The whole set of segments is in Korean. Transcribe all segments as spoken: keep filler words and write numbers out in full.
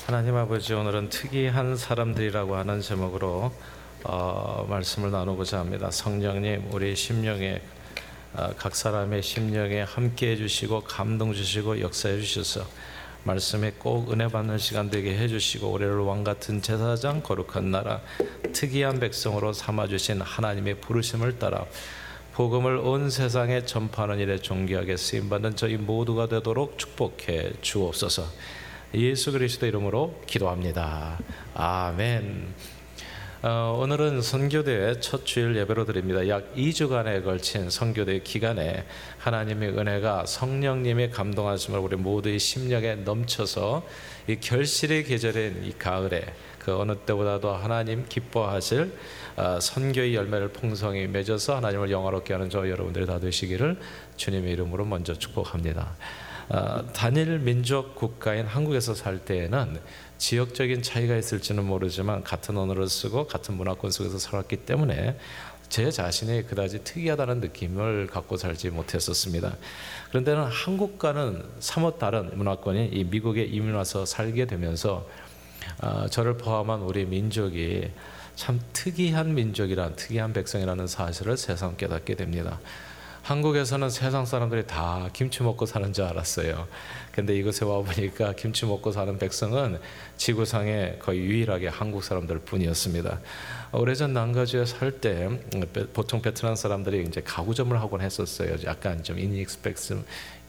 하나님 아버지, 오늘은 특이한 사람들이라고 하는 제목으로 어, 말씀을 나누고자 합니다. 성령님, 우리 심령에 어, 각 사람의 심령에 함께 해주시고 감동 주시고 역사해 주셔서 말씀에 꼭 은혜 받는 시간 되게 해주시고 우리를 왕같은 제사장, 거룩한 나라, 특이한 백성으로 삼아주신 하나님의 부르심을 따라 복음을 온 세상에 전파하는 일에 존귀하게 쓰임받는 저희 모두가 되도록 축복해 주옵소서. 예수 그리스도 이름으로 기도합니다. 아멘. 어, 오늘은 선교대회 첫 주일 예배로 드립니다. 약 이 주간에 걸친 선교대 기간에 하나님의 은혜가 성령님의 감동하심을 우리 모두의 심령에 넘쳐서 이 결실의 계절인 이 가을에 그 어느 때보다도 하나님 기뻐하실 어, 선교의 열매를 풍성히 맺어서 하나님을 영화롭게 하는 저 여러분들이 다 되시기를 주님의 이름으로 먼저 축복합니다. 어, 단일 민족 국가인 한국에서 살 때에는 지역적인 차이가 있을지는 모르지만 같은 언어를 쓰고 같은 문화권 속에서 살았기 때문에 제 자신이 그다지 특이하다는 느낌을 갖고 살지 못했었습니다. 그런데는 한국과는 사뭇 다른 문화권인 이 미국에 이민 와서 살게 되면서 어, 저를 포함한 우리 민족이 참 특이한 민족이란, 특이한 백성이라는 사실을 새삼 깨닫게 됩니다. 한국에서는 세상 사람들이 다 김치 먹고 사는 줄 알았어요. 근데 이곳에 와보니까 김치 먹고 사는 백성은 지구상에 거의 유일하게 한국 사람들 뿐이었습니다. 오래전 난가주에 살 때 보통 베트남 사람들이 이제 가구점을 하곤 했었어요. 약간 좀 inexpensive,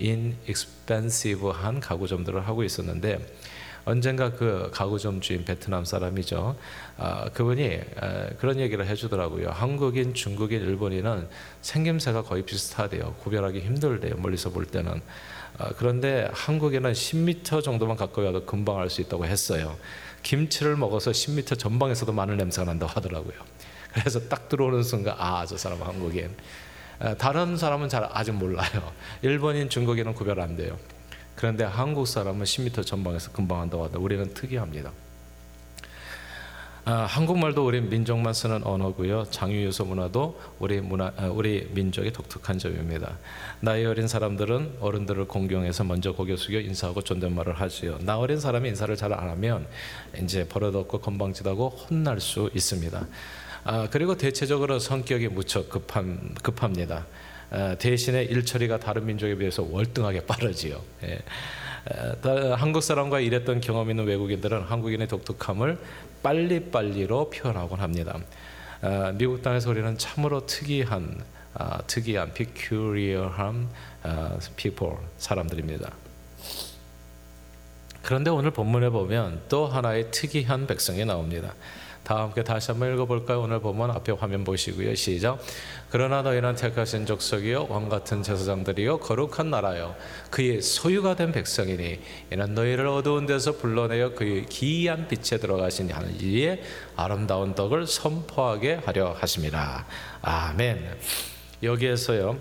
inexpensive한 가구점들을 하고 있었는데 언젠가 그 가구점 주인 베트남 사람이죠. 아, 그분이 아, 그런 얘기를 해주더라고요. 한국인, 중국인, 일본인은 생김새가 거의 비슷하대요. 구별하기 힘들대요. 멀리서 볼 때는. 아, 그런데 한국에는 십 미터 정도만 가까이 와도 금방 알 수 있다고 했어요. 김치를 먹어서 십 미터 전방에서도 마늘 냄새가 난다고 하더라고요. 그래서 딱 들어오는 순간 아, 저 사람은 한국인. 아, 다른 사람은 잘 아직 몰라요. 일본인, 중국인은 구별 안 돼요. 그런데 한국 사람은 십 미터 전방에서 금방 한다고 하다. 우리는 특이합니다. 아, 한국말도 우리 민족만 쓰는 언어고요. 장유유소 문화도 우리 문화, 아, 우리 민족의 독특한 점입니다. 나이 어린 사람들은 어른들을 공경해서 먼저 고개 숙여 인사하고 존댓말을 하지요. 나 어린 사람이 인사를 잘 안 하면 이제 버릇없고 건방지다고 혼날 수 있습니다. 아, 그리고 대체적으로 성격이 무척 급함, 급합니다. 어, 대신에 일처리가 다른 민족에 비해서 월등하게 빠르지요. 예. 어, 한국 사람과 일했던 경험 있는 외국인들은 한국인의 독특함을 빨리빨리로 표현하곤 합니다. 어, 미국 땅에서 우리는 참으로 특이한, 어, 특이한, peculiar한 어, people, 사람들입니다. 그런데 오늘 본문에 보면 또 하나의 특이한 백성이 나옵니다. 다 함께 다시 한번 읽어볼까요? 오늘 보면 앞에 화면 보시고요. 시작. 그러나 너희는 택하신 족속이요 왕같은 제사장들이요 거룩한 나라요 그의 소유가 된 백성이니 이는 너희를 어두운 데서 불러내어 그의 기이한 빛에 들어가신 이의 아름다운 덕을 선포하게 하려 하심이라. 아멘. 여기에서요,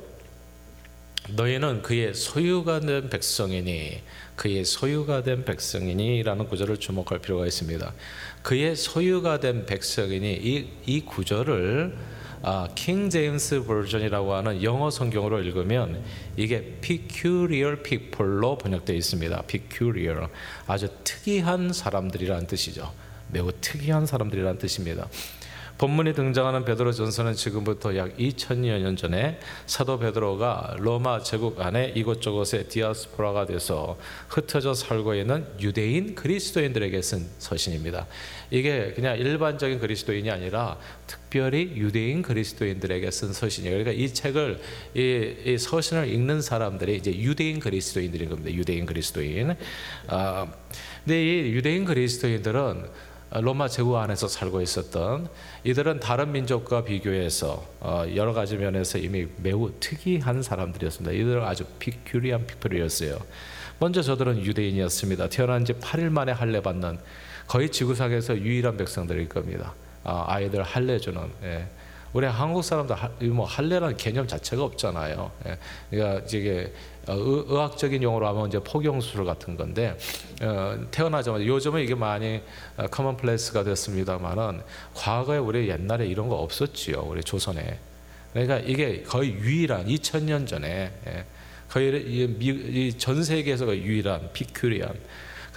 너희는 그의 소유가 된 백성이니, 그의 소유가 된 백성이니 라는 구절을 주목할 필요가 있습니다. 그의 소유가 된 백성이니, 이, 이 구절을 아, 킹 제임스 버전이라고 하는 영어 성경으로 읽으면 이게 peculiar people로 번역되어 있습니다. peculiar, 아주 특이한 사람들이라는 뜻이죠. 매우 특이한 사람들이라는 뜻입니다. 본문이 등장하는 베드로전서는 지금부터 약 이천여 년 전에 사도 베드로가 로마 제국 안에 이곳저곳에 디아스포라가 돼서 흩어져 살고 있는 유대인 그리스도인들에게 쓴 서신입니다. 이게 그냥 일반적인 그리스도인이 아니라 특별히 유대인 그리스도인들에게 쓴 서신이에요. 그러니까 이 책을 이, 이 서신을 읽는 사람들이 이제 유대인 그리스도인들인 겁니다. 유대인 그리스도인. 아, 근데 이 유대인 그리스도인들은 로마 제국 안에서 살고 있었던, 이들은 다른 민족과 비교해서 여러 가지 면에서 이미 매우 특이한 사람들이었습니다. 이들은 아주 피큐리한 피플이었어요. 먼저 저들은 유대인이었습니다. 태어난 지 팔 일 만에 할례 받는 거의 지구상에서 유일한 백성들일 겁니다. 아이들 할례 주는. 예. 우리 한국 사람들 뭐 할례라는 개념 자체가 없잖아요. 예. 그러니까 이게 의학적인 용어로 하면 이제 포경수술 같은 건데, 어, 태어나자마자, 요즘은 이게 많이 커먼플레이스가 됐습니다만은 과거에 우리 옛날에 이런 거 없었지요. 우리 조선에. 그러니까 이게 거의 유일한 이천 년 전에 예, 거의 이 전 세계에서 유일한 피큐리한.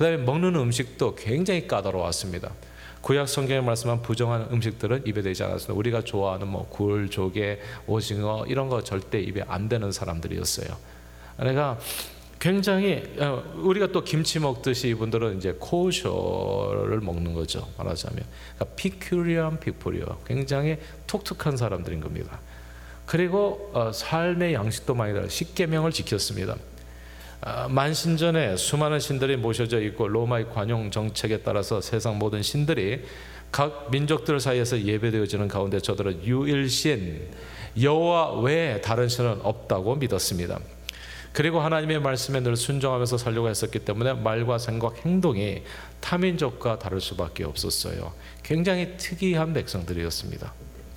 다음에 먹는 음식도 굉장히 까다로웠습니다. 구약 성경에 말씀한 부정한 음식들은 입에 대지 않았습니다. 우리가 좋아하는 뭐 굴, 조개, 오징어 이런 거 절대 입에 안 대는 사람들이었어요. 그러니까 굉장히 우리가 또 김치 먹듯이 이분들은 이제 코셔를 먹는 거죠. 말하자면 그러니까 peculiar people이요. 굉장히 독특한 사람들인 겁니다. 그리고 어, 삶의 양식도 많이 달라 십계명을 지켰습니다. 아, 만신전에 수많은 신들이 모셔져 있고 로마의 관용 정책에 따라서 세상 모든 신들이 각 민족들 사이에서 예배되어지는 가운데 저들은 유일신 여호와 외에 다른 신은 없다고 믿었습니다. 그리고 하나님의 말씀에 늘 순종하면서 살려고 했었기 때문에 말과 생각, 행동이 타민족과 다를 수밖에 없었어요. 굉장히 특이한 백성들이었습니다.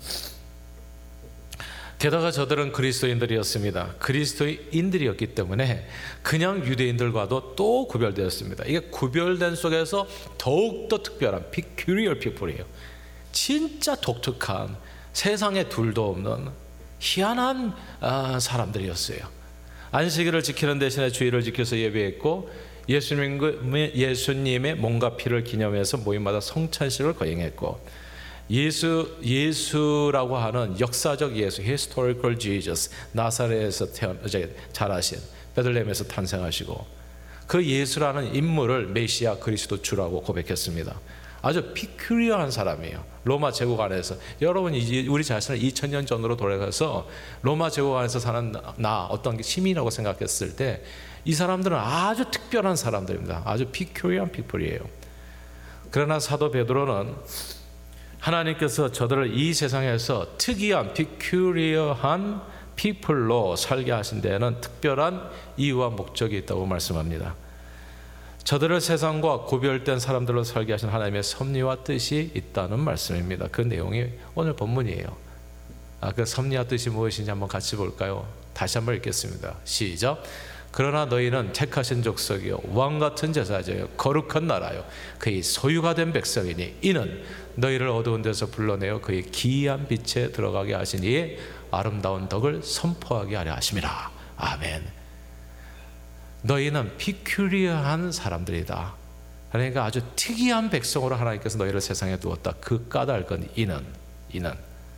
게다가 저들은 그리스도인들이었습니다. 그리스도인들이었기 때문에 그냥 유대인들과도 또 구별되었습니다. 이게 구별된 속에서 더욱더 특별한 peculiar people이에요. 진짜 독특한 세상에 둘도 없는 희한한 아, 사람들이었어요. 안식일을 지키는 대신에 주일을 지켜서 예배했고 예수님의, 예수님의 몸과 피를 기념해서 모임마다 성찬식을 거행했고 예수, 예수라고 하는 역사적 예수, historical Jesus, 나사렛에서 태어나 자라신 베들레헴에서 탄생하시고 그 예수라는 인물을 메시아 그리스도 주라고 고백했습니다. 아주 피큐리어한 사람이에요. 로마 제국 안에서 여러분이 우리 자신을 이천 년 전으로 돌아가서 로마 제국 안에서 사는 나 어떤 시민이라고 생각했을 때 이 사람들은 아주 특별한 사람들입니다. 아주 피큐리어한 피플이에요. 그러나 사도 베드로는 하나님께서 저들을 이 세상에서 특이한 peculiar한 people로 살게 하신 데에는 특별한 이유와 목적이 있다고 말씀합니다. 저들을 세상과 구별된 사람들로 살게 하신 하나님의 섭리와 뜻이 있다는 말씀입니다. 그 내용이 오늘 본문이에요. 아, 그 섭리와 뜻이 무엇인지 한번 같이 볼까요? 다시 한번 읽겠습니다. 시작. 그러나 너희는 택하신 족속이요 왕같은 제사장이요 거룩한 나라요 그의 소유가 된 백성이니 이는 너희를 어두운 데서 불러내어 그의 기이한 빛에 들어가게 하신 이의 아름다운 덕을 선포하게 하려 하심이라. 아멘. 너희는 피큐리어한 사람들이다. 그러니까 아주 특이한 백성으로 하나님께서 너희를 세상에 두었다. 그 까닭 건 이는 이는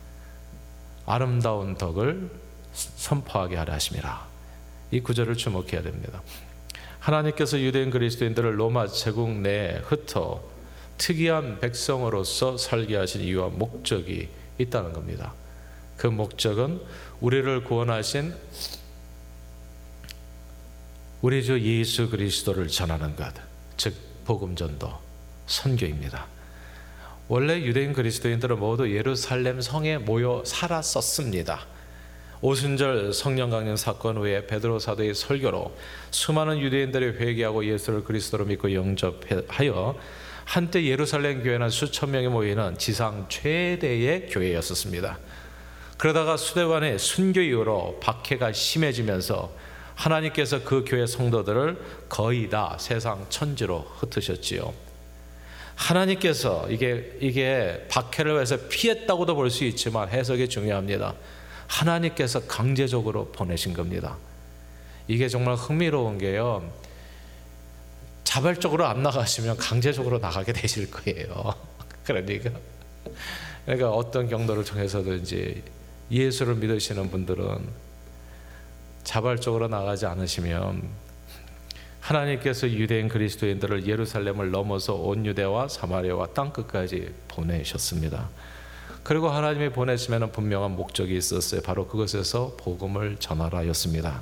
아름다운 덕을 선포하게 하려 하심이라. 이 구절을 주목해야 됩니다. 하나님께서 유대인 그리스도인들을 로마 제국 내에 흩어 특이한 백성으로서 살게 하신 이유와 목적이 있다는 겁니다. 그 목적은 우리를 구원하신 우리 주 예수 그리스도를 전하는 것, 즉 복음전도, 선교입니다. 원래 유대인 그리스도인들은 모두 예루살렘 성에 모여 살았었습니다. 오순절 성령 강림 사건 후에 베드로 사도의 설교로 수많은 유대인들이 회개하고 예수를 그리스도로 믿고 영접하여 한때 예루살렘 교회는 수천 명이 모이는 지상 최대의 교회였었습니다. 그러다가 수대관의 순교 이후로 박해가 심해지면서 하나님께서 그 교회 성도들을 거의 다 세상 천지로 흩으셨지요. 하나님께서 이게 이게 박해를 해서 피했다고도 볼 수 있지만 해석이 중요합니다. 하나님께서 강제적으로 보내신 겁니다. 이게 정말 흥미로운 게요. 자발적으로 안 나가시면 강제적으로 나가게 되실 거예요. 그러니까 그러니까 어떤 경로를 통해서든지 예수를 믿으시는 분들은 자발적으로 나가지 않으시면 하나님께서 유대인 그리스도인들을 예루살렘을 넘어서 온 유대와 사마리아와 땅끝까지 보내셨습니다. 그리고 하나님이 보내시면 분명한 목적이 있었어요. 바로 그것에서 복음을 전하라였습니다.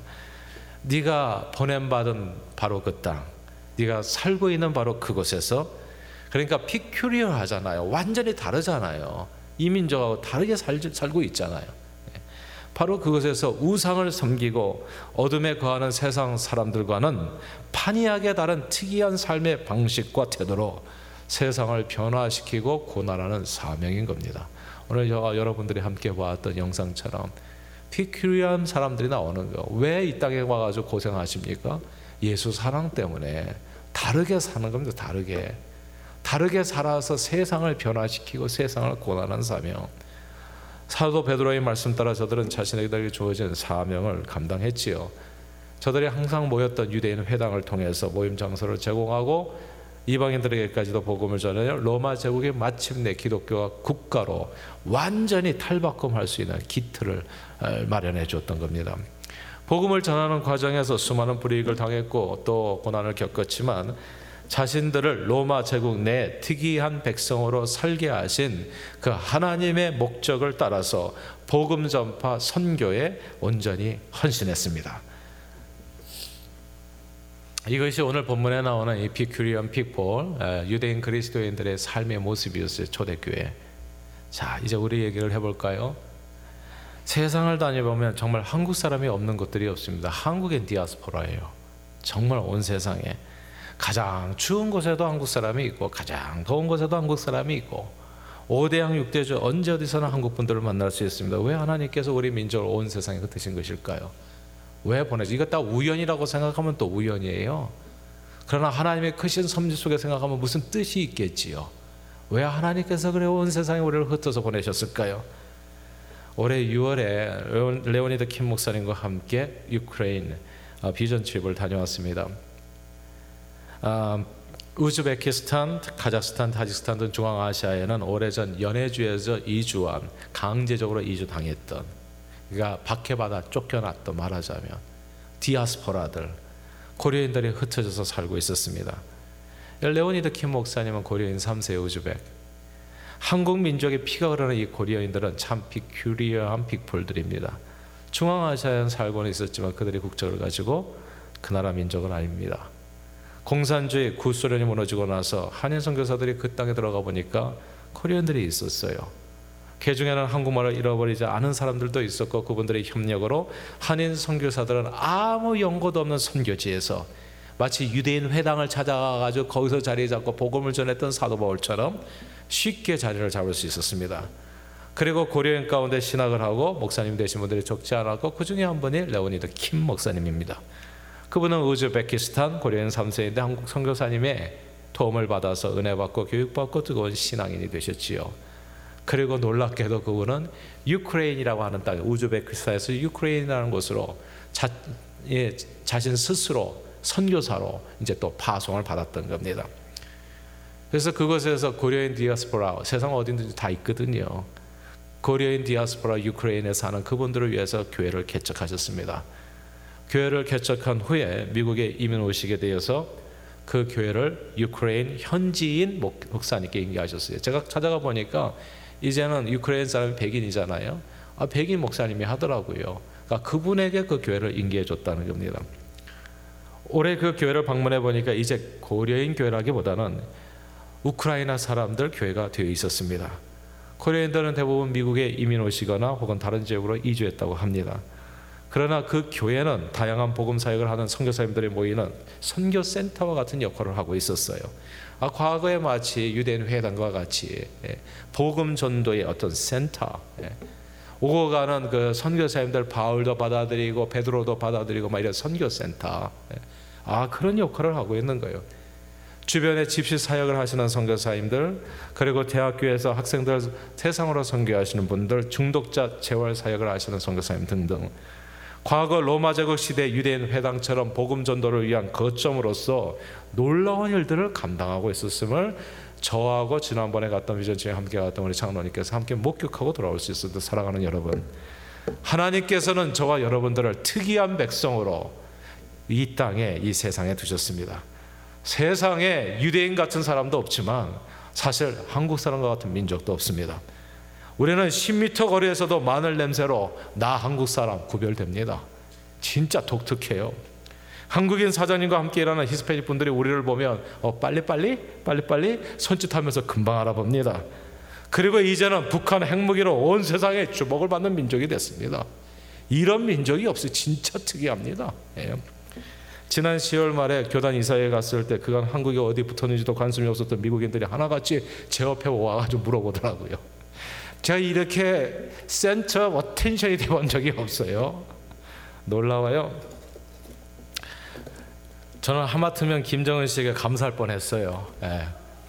네가 보냄받은 바로 그 땅, 네가 살고 있는 바로 그곳에서, 그러니까 피큐리어 하잖아요. 완전히 다르잖아요. 이민족하고 다르게 살, 살고 있잖아요. 바로 그것에서 우상을 섬기고 어둠에 거하는 세상 사람들과는 판이하게 다른 특이한 삶의 방식과 태도로 세상을 변화시키고 고난하는 사명인 겁니다. 오늘 저와 여러분들이 함께 보았던 영상처럼 피큐리한 사람들이 나오는 거. 왜 이 땅에 와가지고 고생하십니까? 예수 사랑 때문에 다르게 사는 겁니다. 다르게 다르게 살아서 세상을 변화시키고 세상을 고난하는 사명. 사도 베드로의 말씀 따라 저들은 자신에게 주어진 사명을 감당했지요. 저들이 항상 모였던 유대인 회당을 통해서 모임 장소를 제공하고 이방인들에게까지도 복음을 전하여 로마 제국이 마침내 기독교와 국가로 완전히 탈바꿈할 수 있는 기틀을 마련해 줬던 겁니다. 복음을 전하는 과정에서 수많은 불이익을 당했고 또 고난을 겪었지만 자신들을 로마 제국 내 특이한 백성으로 살게 하신 그 하나님의 목적을 따라서 복음 전파 선교에 온전히 헌신했습니다. 이것이 오늘 본문에 나오는 에피큐리언 픽폴, 유대인 그리스도인들의 삶의 모습이었어요. 초대교회. 자, 이제 우리 얘기를 해볼까요? 세상을 다녀보면 정말 한국 사람이 없는 곳들이 없습니다. 한국엔 디아스포라예요. 정말 온 세상에 가장 추운 곳에도 한국 사람이 있고 가장 더운 곳에도 한국 사람이 있고 오대양 육대주 언제 어디서나 한국 분들을 만날 수 있습니다. 왜 하나님께서 우리 민족을 온 세상에 흩으신 것일까요? 왜 보내지? 이거 다 우연이라고 생각하면 또 우연이에요. 그러나 하나님의 크신 섭리 속에 생각하면 무슨 뜻이 있겠지요. 왜 하나님께서 그래 온 세상에 우리를 흩어서 보내셨을까요? 올해 유월에 레오니드 킴 목사님과 함께 유크레인 비전 트립을 다녀왔습니다. 아, 우즈베키스탄, 카자흐스탄, 타지키스탄 등 중앙아시아에는 오래전 연해주에서 이주한 강제적으로 이주당했던, 그러니까 박해받아 쫓겨났던, 말하자면 디아스포라들, 고려인들이 흩어져서 살고 있었습니다. 레오니드 킴 목사님은 고려인 삼 세 우즈벡. 한국 민족의 피가 흐르는 이 고려인들은 참 비큐리어한 빅폴들입니다. 중앙아시아에 살고는 있었지만 그들의 국적을 가지고 그 나라 민족은 아닙니다. 공산주의 구소련이 무너지고 나서 한인 선교사들이 그 땅에 들어가 보니까 코리안들이 있었어요. 그 중에는 한국말을 잃어버리지 않은 사람들도 있었고, 그분들의 협력으로 한인 선교사들은 아무 연고도 없는 선교지에서 마치 유대인 회당을 찾아가가지고 거기서 자리 잡고 복음을 전했던 사도 바울처럼 쉽게 자리를 잡을 수 있었습니다. 그리고 고려인 가운데 신학을 하고 목사님 되신 분들이 적지 않았고, 그 중에 한 분이 레오니드 킴 목사님입니다. 그분은 우즈베키스탄 고려인 삼 세인데 한국 선교사님의 도움을 받아서 은혜 받고 교육받고 뜨거운 신앙인이 되셨지요. 그리고 놀랍게도 그분은 유크레인이라고 하는 땅, 우즈베키스탄에서 유크레인이라는 곳으로 자, 예, 자신 스스로 선교사로 이제 또 파송을 받았던 겁니다. 그래서 그곳에서 고려인 디아스포라, 세상 어딘지 다 있거든요. 고려인 디아스포라 유크레인에 사는 그분들을 위해서 교회를 개척하셨습니다. 교회를 개척한 후에 미국에 이민 오시게 되어서 그 교회를 유크레인 현지인 목사님께 인계하셨어요. 제가 찾아가 보니까 이제는 유크레인 사람이 백인이잖아요. 아, 백인 목사님이 하더라고요. 그러니까 그분에게 그 교회를 인계해 줬다는 겁니다. 올해 그 교회를 방문해 보니까 이제 고려인 교회라기보다는 우크라이나 사람들 교회가 되어 있었습니다. 코리안들은 대부분 미국에 이민 오시거나 혹은 다른 지역으로 이주했다고 합니다. 그러나 그 교회는 다양한 복음 사역을 하는 선교사님들이 모이는 선교 센터와 같은 역할을 하고 있었어요. 아, 과거에 마치 유대인 회당과 같이 예, 복음 전도의 어떤 센터, 예, 오고 가는 그 선교사님들 바울도 받아들이고 베드로도 받아들이고 막 이런 선교 센터, 예, 아, 그런 역할을 하고 있는 거예요. 주변에 집시 사역을 하시는 선교사님들, 그리고 대학교에서 학생들 세상으로 선교하시는 분들, 중독자 재활 사역을 하시는 선교사님 등등, 과거 로마 제국 시대 유대인 회당처럼 복음 전도를 위한 거점으로서 놀라운 일들을 감당하고 있었음을 저하고 지난번에 갔던 비전치에 함께 갔던 우리 장로님께서 함께 목격하고 돌아올 수 있었는데, 사랑하는 여러분, 하나님께서는 저와 여러분들을 특이한 백성으로 이 땅에, 이 세상에 두셨습니다. 세상에 유대인 같은 사람도 없지만 사실 한국 사람과 같은 민족도 없습니다. 우리는 십 미터 거리에서도 마늘 냄새로 나 한국 사람 구별됩니다. 진짜 독특해요. 한국인 사장님과 함께 일하는 히스패닉 분들이 우리를 보면 어, 빨리빨리 빨리빨리 손짓하면서 금방 알아봅니다. 그리고 이제는 북한 핵무기로 온 세상에 주목을 받는 민족이 됐습니다. 이런 민족이 없어요. 진짜 특이합니다. 예. 지난 시월 말에 교단 이사회에 갔을 때 그간 한국이 어디 붙었는지도 관심이 없었던 미국인들이 하나같이 제 옆에 와가지고 물어보더라고요. 제가 이렇게 센터 어텐션이 돼본 적이 없어요. 놀라워요. 저는 하마터면 김정은 씨에게 감사할 뻔했어요. 예.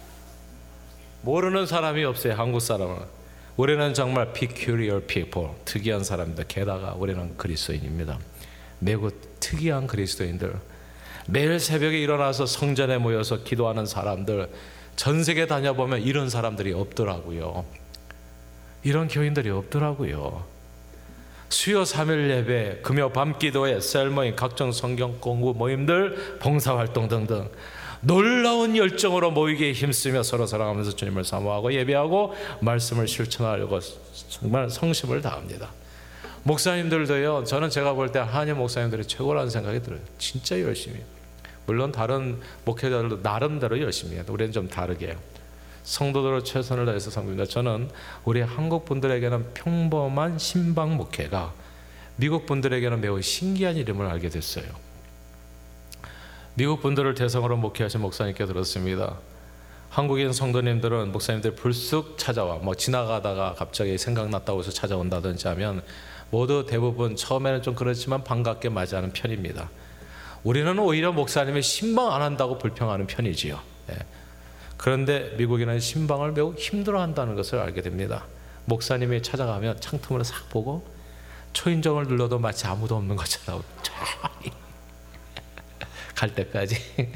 모르는 사람이 없어요. 한국 사람은. 우리는 정말 peculiar people, 특이한 사람입니다. 게다가 우리는 그리스도인입니다. 매우 특이한 그리스도인들. 매일 새벽에 일어나서 성전에 모여서 기도하는 사람들, 전 세계 다녀보면 이런 사람들이 없더라고요. 이런 교인들이 없더라고요. 수요 삼 일 예배, 금요 밤 기도회, 셀 모임, 각종 성경 공부 모임들, 봉사활동 등등 놀라운 열정으로 모이기에 힘쓰며 서로 사랑하면서 주님을 사모하고 예배하고 말씀을 실천하려고 정말 성심을 다합니다. 목사님들도요, 저는 제가 볼 때 한인 목사님들이 최고라는 생각이 들어요. 진짜 열심히. 물론 다른 목회자들도 나름대로 열심히 해요. 우리는 좀 다르게 성도들로 최선을 다해서 섬깁니다. 저는 우리 한국 분들에게는 평범한 신방 목회가 미국 분들에게는 매우 신기한 이름을 알게 됐어요. 미국 분들을 대상으로 목회하신 목사님께 들었습니다. 한국인 성도님들은 목사님들 불쑥 찾아와, 뭐 지나가다가 갑자기 생각났다고 해서 찾아온다든지 하면 모두 대부분 처음에는 좀 그렇지만 반갑게 맞이하는 편입니다. 우리는 오히려 목사님이 신방 안 한다고 불평하는 편이지요. 예. 그런데 미국인은 신방을 매우 힘들어한다는 것을 알게 됩니다. 목사님이 찾아가면 창틈으로 싹 보고 초인종을 눌러도 마치 아무도 없는 것처럼 갈 때까지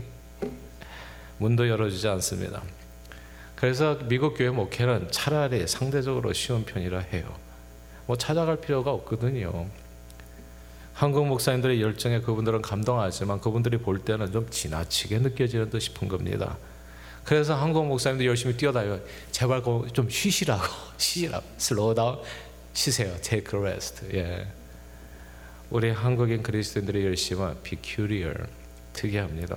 문도 열어주지 않습니다. 그래서 미국 교회 목회는 차라리 상대적으로 쉬운 편이라 해요. 뭐 찾아갈 필요가 없거든요. 한국 목사님들의 열정에 그분들은 감동하지만 그분들이 볼 때는 좀 지나치게 느껴지는 듯 싶은 겁니다. 그래서 한국 목사님들 열심히 뛰어다녀요. 제발 좀 쉬시라고, 쉬시라고, slow down, 쉬세요, take a rest. 예. 우리 한국인 그리스도인들의 열심은 peculiar, 특이합니다.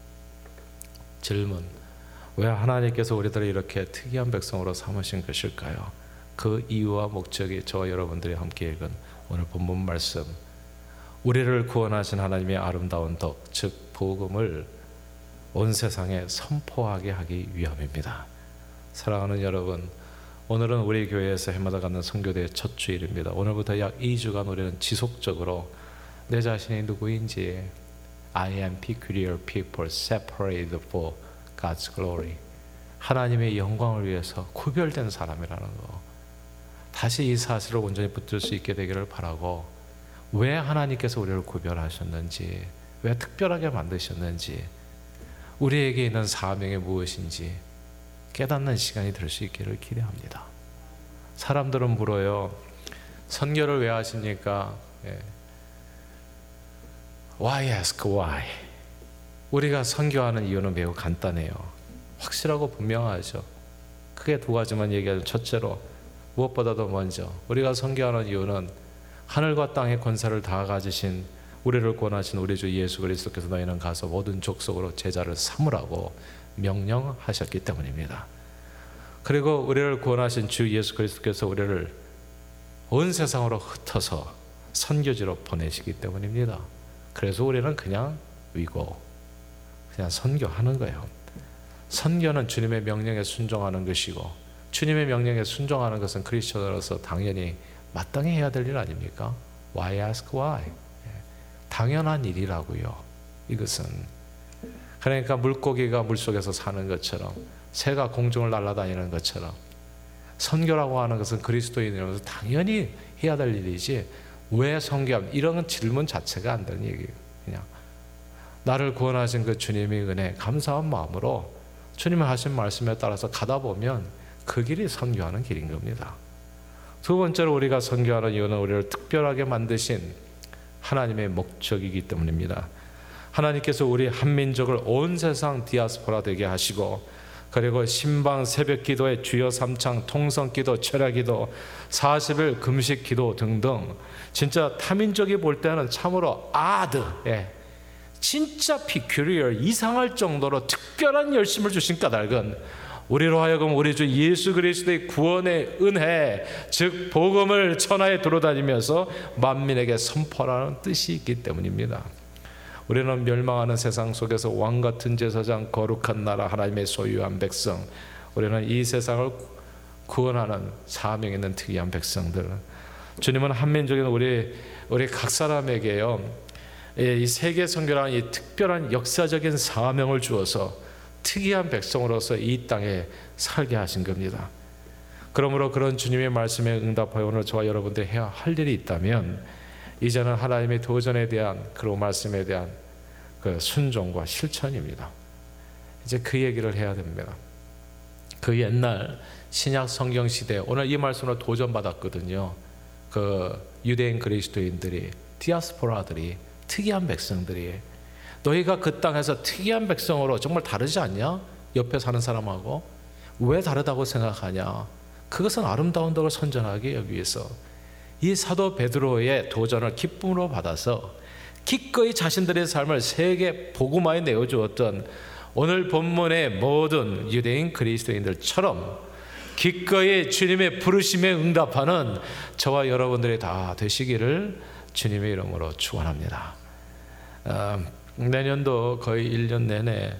질문: 왜 하나님께서 우리들을 이렇게 특이한 백성으로 삼으신 것일까요? 그 이유와 목적이 저와 여러분들이 함께 읽은 오늘 본문 말씀, 우리를 구원하신 하나님의 아름다운 덕, 즉 복음을 온 세상에 선포하게 하기 위함입니다. 사랑하는 여러분, 오늘은 우리 교회에서 해마다 갖는 선교대의 첫 주일입니다. 오늘부터 약 이 주간 우리는 지속적으로 내 자신이 누구인지, I am peculiar people separated for God's glory, 하나님의 영광을 위해서 구별된 사람이라는 거, 다시 이 사실을 온전히 붙들 수 있게 되기를 바라고, 왜 하나님께서 우리를 구별하셨는지, 왜 특별하게 만드셨는지, 우리에게 있는 사명이 무엇인지 깨닫는 시간이 될 수 있기를 기대합니다. 사람들은 물어요. 선교를 왜 하십니까? 예. Why ask why? 우리가 선교하는 이유는 매우 간단해요. 확실하고 분명하죠. 크게 두 가지만 얘기하죠. 첫째로, 무엇보다도 먼저 우리가 선교하는 이유는 하늘과 땅의 권세를 다 가지신 우리를 구원하신 우리 주 예수 그리스도께서 너희는 가서 모든 족속으로 제자를 삼으라고 명령하셨기 때문입니다. 그리고 우리를 구원하신 주 예수 그리스도께서 우리를 온 세상으로 흩어서 선교지로 보내시기 때문입니다. 그래서 우리는 그냥 위고 그냥 선교하는 거예요. 선교는 주님의 명령에 순종하는 것이고, 주님의 명령에 순종하는 것은 크리스천으로서 당연히 마땅히 해야 될 일 아닙니까? Why ask why? 당연한 일이라고요. 이것은 그러니까 물고기가 물속에서 사는 것처럼, 새가 공중을 날아다니는 것처럼, 선교라고 하는 것은 그리스도인으로서 당연히 해야 될 일이지, 왜 선교함? 이런 질문 자체가 안 되는 얘기예요. 그냥 나를 구원하신 그 주님의 은혜 감사한 마음으로 주님이 하신 말씀에 따라서 가다 보면 그 길이 선교하는 길인 겁니다. 두 번째로 우리가 선교하는 이유는 우리를 특별하게 만드신 하나님의 목적이기 때문입니다. 하나님께서 우리 한민족을 온 세상 디아스포라 되게 하시고, 그리고 신방 새벽 기도에 주여 삼창 통성 기도, 철야 기도, 사십 일 금식 기도 등등, 진짜 타민족이 볼 때는 참으로 아드, 예, 진짜 피큐리얼, 이상할 정도로 특별한 열심을 주신 까닭은 우리로 하여금 우리 주 예수 그리스도의 구원의 은혜, 즉 복음을 천하에 돌아다니면서 만민에게 선포하라는 뜻이 있기 때문입니다. 우리는 멸망하는 세상 속에서 왕같은 제사장, 거룩한 나라, 하나님의 소유한 백성, 우리는 이 세상을 구원하는 사명 있는 특이한 백성들. 주님은 한민족인 우리 우리 각 사람에게요, 이 세계 선교라는 이 특별한 역사적인 사명을 주어서 특이한 백성으로서 이 땅에 살게 하신 겁니다. 그러므로 그런 주님의 말씀에 응답하여 오늘 저와 여러분들이 해야 할 일이 있다면, 이제는 하나님의 도전에 대한, 그리고 말씀에 대한 그 순종과 실천입니다. 이제 그 얘기를 해야 됩니다. 그 옛날 신약 성경 시대, 오늘 이 말씀을 도전받았거든요. 그 유대인 그리스도인들이, 디아스포라들이, 특이한 백성들이, 너희가 그 땅에서 특이한 백성으로 정말 다르지 않냐? 옆에 사는 사람하고 왜 다르다고 생각하냐? 그것은 아름다운 덕을 선전하기 위해서 이 사도 베드로의 도전을 기쁨으로 받아서 기꺼이 자신들의 삶을 세계 복음화에 내어주었던 오늘 본문의 모든 유대인 그리스도인들처럼 기꺼이 주님의 부르심에 응답하는 저와 여러분들이 다 되시기를 주님의 이름으로 축원합니다. 어, 내년도 거의 일 년 내내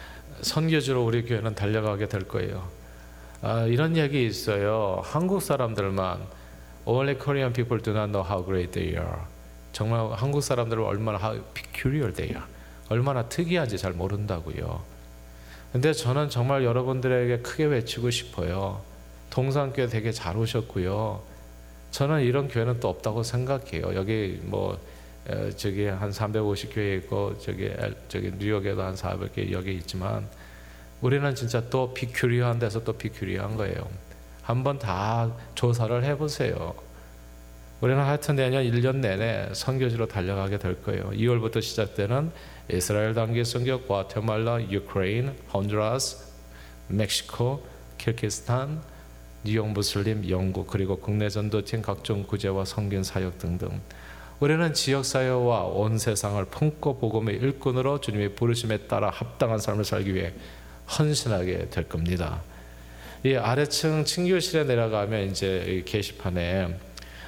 선교지로 우리 교회는 달려가게 될 거예요. 아, 이런 얘기 있어요. 한국 사람들만 Only Korean people do not know how great they are. 정말 한국 사람들은 얼마나 how peculiar they are. 얼마나 특이한지 잘 모른다고요. 근데 저는 정말 여러분들에게 크게 외치고 싶어요. 동산교회 되게 잘 오셨고요. 저는 이런 교회는 또 없다고 생각해요. 여기 뭐 에, 저기 한 삼백오십 교회 있고 저기 저기 뉴욕에도 한 사백 개 여기 있지만 우리는 진짜 또 비큐리한 데서 또 비큐리한 거예요. 한번 다 조사를 해보세요. 우리는 하여튼 내년 일 년 내내 선교지로 달려가게 될 거예요. 이월부터 시작되는 이스라엘 단기 선교, 과테말라, 유크레인, 혼두라스, 멕시코, 키르기스탄, 뉴욕 무슬림, 영국, 그리고 국내 전도팀 각종 구제와 성경 사역 등등. 우리는 지역사회와 온 세상을 품고 복음의 일꾼으로 주님의 부르심에 따라 합당한 삶을 살기 위해 헌신하게 될 겁니다. 이 아래층 친교실에 내려가면 이제 이 게시판에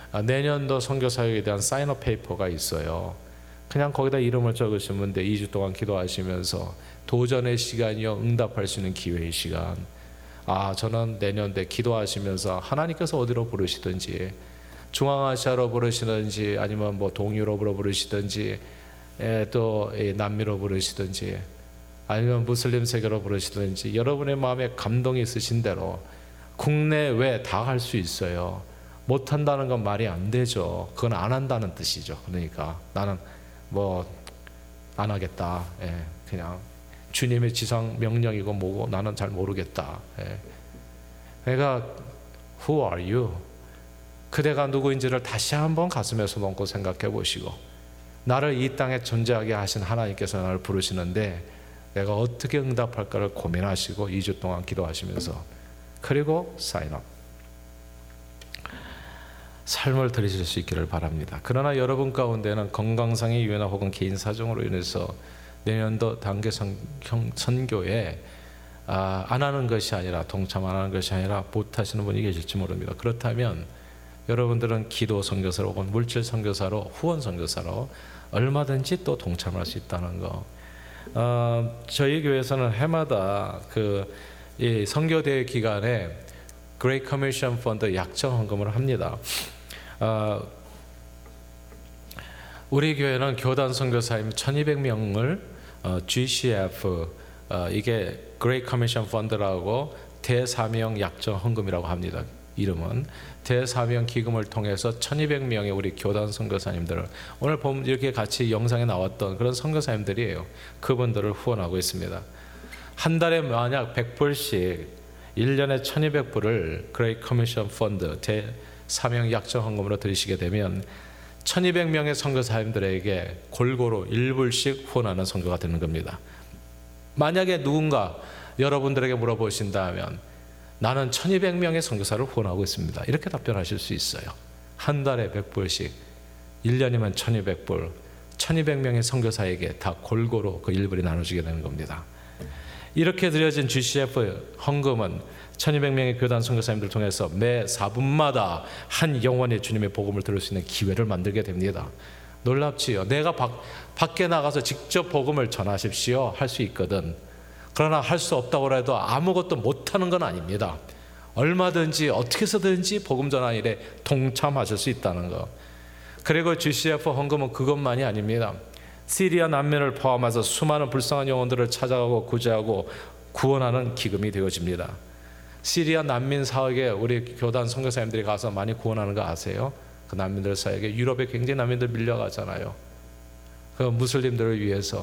내년도 선교 사역에 대한 사인업 페이퍼가 있어요. 그냥 거기다 이름을 적으시면 돼. 이 주 동안 기도하시면서 도전의 시간이요, 응답할 수 있는 기회의 시간. 아, 저는 내년도에 기도하시면서 하나님께서 어디로 부르시든지, 중앙아시아로 부르시든지, 아니면 뭐 동유럽으로 부르시든지, 에, 또 남미로 부르시든지, 아니면 무슬림 세계로 부르시든지, 여러분의 마음에 감동이 있으신 대로 국내외 다 할 수 있어요. 못한다는 건 말이 안 되죠. 그건 안 한다는 뜻이죠. 그러니까 나는 뭐 안 하겠다. 예, 그냥 주님의 지상 명령이고 뭐고 나는 잘 모르겠다. 예. 그러니까 Who are you? 그대가 누구인지를 다시 한번 가슴에서 놓고 생각해 보시고, 나를 이 땅에 존재하게 하신 하나님께서 나를 부르시는데 내가 어떻게 응답할까를 고민하시고 이 주 동안 기도하시면서, 그리고 사인업 삶을 들으실 수 있기를 바랍니다. 그러나 여러분 가운데는 건강상의 이유나 혹은 개인 사정으로 인해서 내년도 단계 선, 선교에 아, 안 하는 것이 아니라, 동참 안 하는 것이 아니라 못 하시는 분이 계실지 모릅니다. 그렇다면 여러분들은 기도 선교사로 혹은 물질 선교사로, 후원 선교사로 얼마든지 또 동참할 수 있다는 거. 어, 저희 교회에서는 해마다 그 이 선교대회 기간에 Great Commission Fund 약정 헌금을 합니다. 어, 우리 교회는 교단 선교사님 천이백 명을 어, 지씨에프, 어, 이게 Great Commission Fund라고 대사명 약정 헌금이라고 합니다. 이름은 대사명 기금을 통해서 천이백 명의 우리 교단 선교사님들을, 오늘 보면 이렇게 같이 영상에 나왔던 그런 선교사님들이에요. 그분들을 후원하고 있습니다. 한 달에 만약 백 불씩 일 년에 천이백 불을 Great Commission Fund 대사명 약정 헌금으로 드리시게 되면 천이백 명의 선교사님들에게 골고루 일 불씩 후원하는 선교가 되는 겁니다. 만약에 누군가 여러분들에게 물어보신다면 나는 천이백 명의 선교사를 후원하고 있습니다, 이렇게 답변하실 수 있어요. 한 달에 백 불씩, 일 년이면 천이백 불, 천이백 명의 선교사에게 다 골고루 그 일 불이 나눠지게 되는 겁니다. 이렇게 드려진 지씨에프 헌금은 천이백 명의 교단 선교사님들 통해서 매 사 분마다 한 영혼의 주님의 복음을 들을 수 있는 기회를 만들게 됩니다. 놀랍지요? 내가 밖, 밖에 나가서 직접 복음을 전하십시오 할 수 있거든. 그러나 할 수 없다고 해도 아무것도 못하는 건 아닙니다. 얼마든지 어떻게 해서든지 복음 전환 일에 동참하실 수 있다는 거. 그리고 지씨에프 헌금은 그것만이 아닙니다. 시리아 난민을 포함해서 수많은 불쌍한 영혼들을 찾아가고 구제하고 구원하는 기금이 되어집니다. 시리아 난민 사역에 우리 교단 선교사님들이 가서 많이 구원하는 거 아세요? 그 난민들 사역에 유럽에 굉장히 난민들 밀려가잖아요. 그 무슬림들을 위해서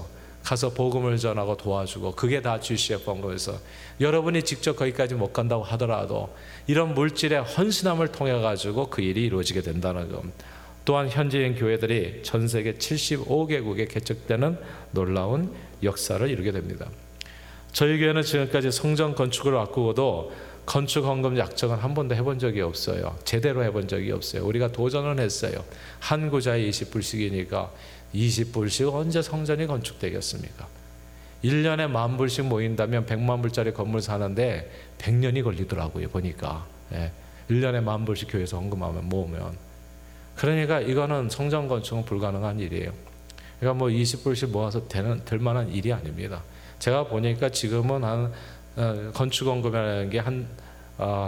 가서 복음을 전하고 도와주고, 그게 다 지씨에프 헌금에서, 여러분이 직접 거기까지 못 간다고 하더라도 이런 물질의 헌신함을 통해 가지고 그 일이 이루어지게 된다는 것. 또한 현지인 교회들이 전 세계 칠십오 개국에 개척되는 놀라운 역사를 이루게 됩니다. 저희 교회는 지금까지 성전 건축을 앞두고도 건축 헌금 약정은 한 번도 해본 적이 없어요. 제대로 해본 적이 없어요. 우리가 도전은 했어요. 한 구자에 이십 불씩이니까 이십 불씩 언제 성전이 건축되겠습니까? 일 년에 만 불씩 모인다면 백만 불짜리 건물 사는데 백 년이 걸리더라고요, 보니까. 예. 일 년에 만 불씩 교회에서 헌금하면 모으면. 그러니까 이거는 성전 건축은 불가능한 일이에요. 그러니까 뭐 이십 불씩 모아서 되는, 될 만한 일이 아닙니다. 제가 보니까 지금은 한 어, 건축 헌금이라는 게 한 어,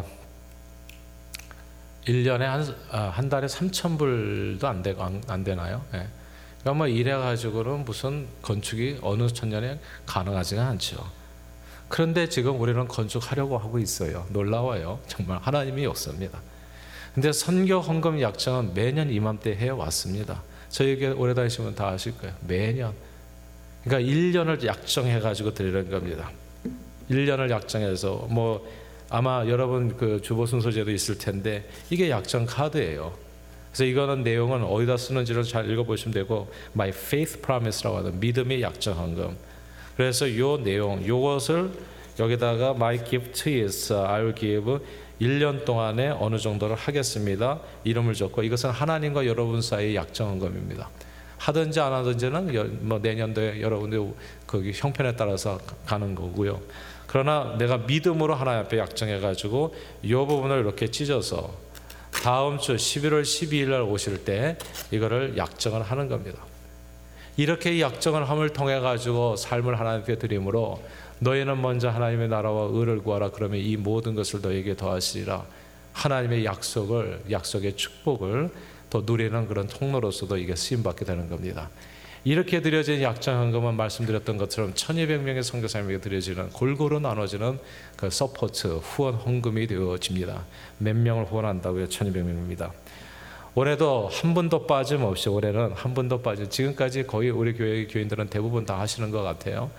일 년에 한, 어, 한 달에 삼천 불도 안, 되, 안, 안 되나요? 예. 그러니까 뭐 이래가지고는 무슨 건축이 어느 천년에 가능하지가 않죠. 그런데 지금 우리는 건축하려고 하고 있어요. 놀라워요. 정말 하나님이 없습니다. 근데 선교 헌금 약정은 매년 이맘때 해왔습니다. 저에게 오래 다니시면 다 아실 거예요. 매년. 그러니까 일 년을 약정해가지고 드리는 겁니다. 일 년을 약정해서, 뭐 아마 여러분 그 주보 순서제도 있을 텐데 이게 약정 카드예요. 그래서 이거는 내용은 어디다 쓰는지를 잘 읽어보시면 되고, My Faith Promise라고 하는 믿음의 약정 헌금. 그래서 요 내용, 요것을 여기다가 My gift is I will give 일 년 동안에 어느 정도를 하겠습니다. 이름을 적고, 이것은 하나님과 여러분 사이의 약정 헌금입니다. 하든지 안 하든지는 뭐 내년도에 여러분들 거기 형편에 따라서 가는 거고요. 그러나 내가 믿음으로 하나님 앞에 약정해가지고 이 부분을 이렇게 찢어서 다음 주 십일월 십이일 날 오실 때 이거를 약정을 하는 겁니다. 이렇게 약정을 함을 통해 가지고 삶을 하나님 앞에 드림으로, 너희는 먼저 하나님의 나라와 의를 구하라, 그러면 이 모든 것을 너희에게 더하시리라. 하나님의 약속을, 약속의 축복을 더 누리는 그런 통로로서도 이게 쓰임받게 되는 겁니다. 이렇게 드려진 약정 헌금은 말씀드렸던 것처럼 천이백 명의 선교사님에게 드려지는, 골고루 나눠지는 그 서포트, 후원 헌금이 되어집니다. 몇 명을 후원한다고요? 천이백 명입니다. 올해도 한 분도 빠짐없이, 올해는 한 분도 빠짐, 지금까지 거의 우리 교회 교인들은 대부분 다 하시는 것 같아요.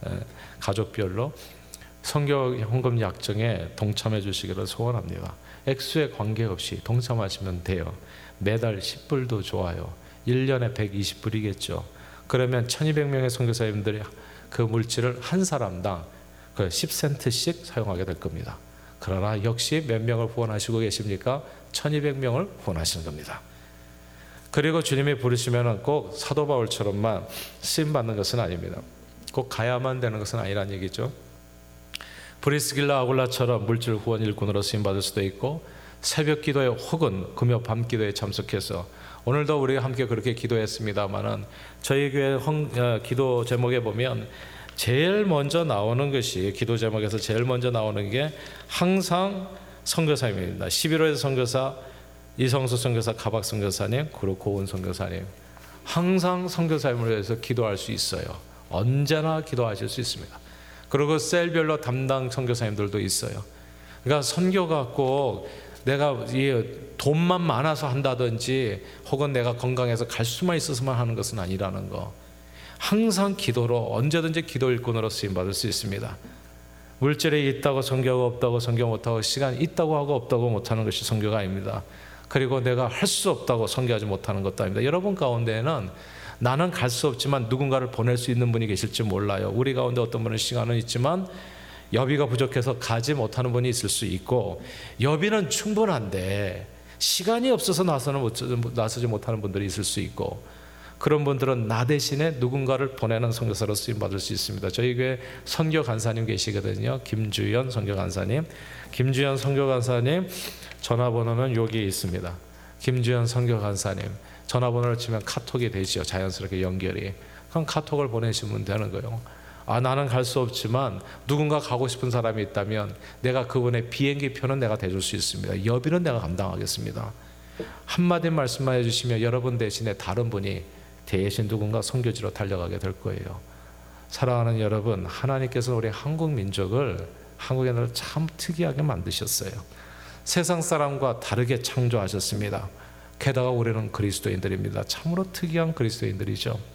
가족별로 선교 헌금 약정에 동참해 주시기를 소원합니다. 액수에 관계없이 동참하시면 돼요. 매달 십 불도 좋아요. 일 년에 백이십 불이겠죠. 그러면 천이백 명의 선교사님들이 그 물질을 한 사람당 그 십 센트씩 사용하게 될 겁니다. 그러나 역시 몇 명을 후원하시고 계십니까? 천이백 명을 후원하시는 겁니다. 그리고 주님이 부르시면 꼭 사도 바울처럼만 쓰임받는 것은 아닙니다. 꼭 가야만 되는 것은 아니라는 얘기죠. 브리스길라 아굴라처럼 물질 후원 일꾼으로 쓰임받을 수도 있고, 새벽 기도에 혹은 금요 밤 기도에 참석해서, 오늘도 우리가 함께 그렇게 기도했습니다마는 저희 교회 헌, 어, 기도 제목에 보면 제일 먼저 나오는 것이, 기도 제목에서 제일 먼저 나오는 게 항상 선교사님입니다. 십일월에 선교사 이성수 선교사, 가박 선교사님, 그리고 고은 선교사님, 항상 선교사님을 위해서 기도할 수 있어요. 언제나 기도하실 수 있습니다. 그리고 셀별로 담당 선교사님들도 있어요. 그러니까 선교가 꼭 내가 돈만 많아서 한다든지 혹은 내가 건강해서 갈 수만 있어서만 하는 것은 아니라는 거. 항상 기도로, 언제든지 기도 일꾼으로 쓰임받을 수 있습니다. 물질이 있다고 선교가 없다고, 선교 못하고, 시간이 있다고 하고 없다고 못하는 것이 선교가 아닙니다. 그리고 내가 할 수 없다고 선교하지 못하는 것도 아닙니다. 여러분 가운데에는 나는 갈 수 없지만 누군가를 보낼 수 있는 분이 계실지 몰라요. 우리 가운데 어떤 분은 시간은 있지만 여비가 부족해서 가지 못하는 분이 있을 수 있고, 여비는 충분한데 시간이 없어서 나서는 못, 나서지 못하는 분들이 있을 수 있고, 그런 분들은 나 대신에 누군가를 보내는 선교사로 쓰임받을 수 있습니다. 저희 교회 선교 간사님 계시거든요. 김주연 선교 간사님. 김주연 선교 간사님 전화번호는 여기 있습니다. 김주연 선교 간사님 전화번호를 치면 카톡이 되죠. 자연스럽게 연결이. 그럼 카톡을 보내시면 되는 거예요. 아, 나는 갈 수 없지만 누군가 가고 싶은 사람이 있다면 내가 그분의 비행기 표는 내가 대줄 수 있습니다. 여비는 내가 감당하겠습니다. 한마디 말씀만 해주시면 여러분 대신에 다른 분이 대신 누군가 선교지로 달려가게 될 거예요. 사랑하는 여러분, 하나님께서 우리 한국 민족을, 한국인을 참 특이하게 만드셨어요. 세상 사람과 다르게 창조하셨습니다. 게다가 우리는 그리스도인들입니다. 참으로 특이한 그리스도인들이죠.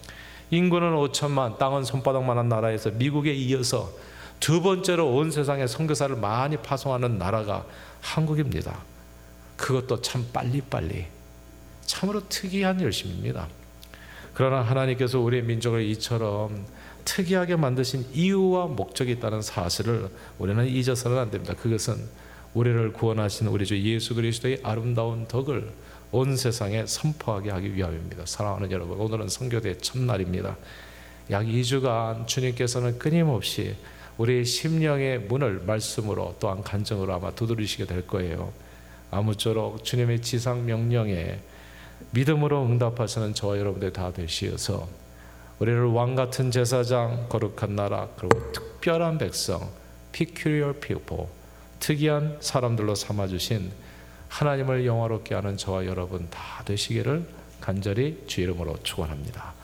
인구는 오천만, 땅은 손바닥만한 나라에서 미국에 이어서 두 번째로 온 세상에 선교사를 많이 파송하는 나라가 한국입니다. 그것도 참 빨리빨리. 참으로 특이한 열심입니다. 그러나 하나님께서 우리의 민족을 이처럼 특이하게 만드신 이유와 목적이 있다는 사실을 우리는 잊어서는 안 됩니다. 그것은 우리를 구원하신 우리 주 예수 그리스도의 아름다운 덕을 온 세상에 선포하게 하기 위함입니다. 사랑하는 여러분, 오늘은 선교대 첫날입니다. 약 이 주간 주님께서는 끊임없이 우리의 심령의 문을 말씀으로 또한 간증으로 아마 두드리시게 될 거예요. 아무쪼록 주님의 지상 명령에 믿음으로 응답하시는 저와 여러분들 다 되시어서 우리를 왕같은 제사장, 거룩한 나라, 그리고 특별한 백성, peculiar people, 특이한 사람들로 삼아주신 하나님을 영화롭게 하는 저와 여러분 다 되시기를 간절히 주 이름으로 축원합니다.